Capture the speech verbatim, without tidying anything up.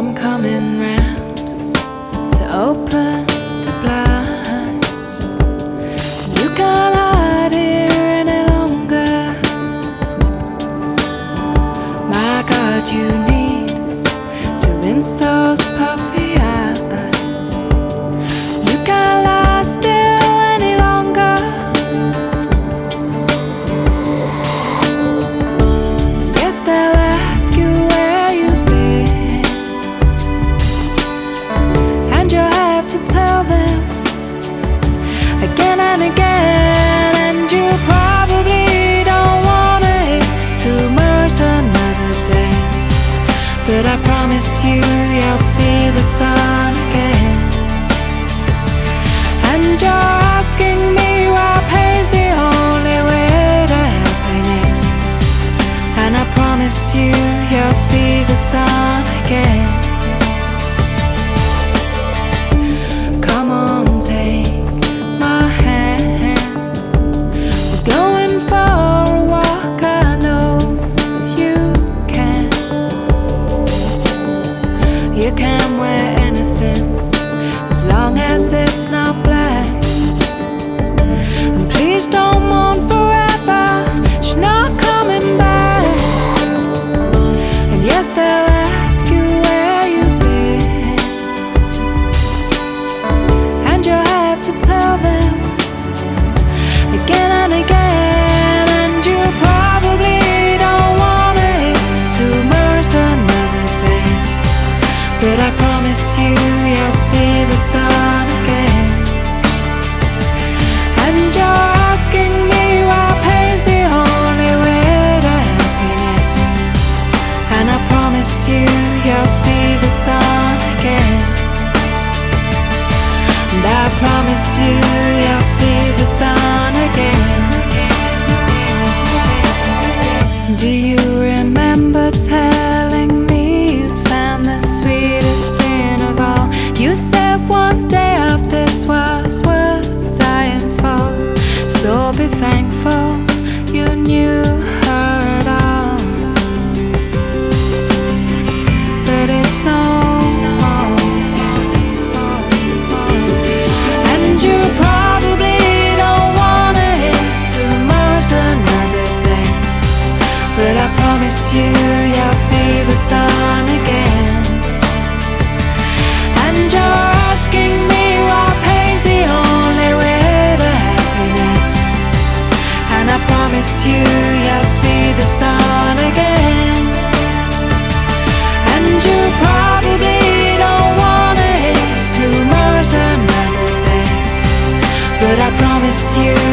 I'm coming round to open the blinds. You can't hide here any longer. My God, you need to rinse those puffy eyes. You can't lie still any longer. Yes, they'll ask you where you've been, and you'll have to tell them again and again. And you probably don't want it too much another day, but I promise you, you'll see the sun again. And you're asking me why pain's the only way to happiness, and I promise you, you'll see the sun again. Come on, take my hand. We're going for a walk, I know you can. You can wear anything as long as it's not black. And please don't mourn forever, she's not coming back. And yes, they'll ask you where you've been, and you'll have to tell them again and again. And you probably don't want it too much another day, but I promise you, you'll see the sun again. And you're asking me why pain's the only way to happiness, and I promise you, you'll see the sun again. And I promise you, you'll see the sun again. Do you remember telling me you'd found the sweetest thing of all? You said one day of this was worth dying for, so be thankful you knew her at all. But it's no more, and you probably don't want it too much another day, but I promise you, you'll see the sun again. And you're asking me why pain's the only way to happiness, and I promise you, you'll see the sun again. And you probably don't want it too much another day, but I promise you,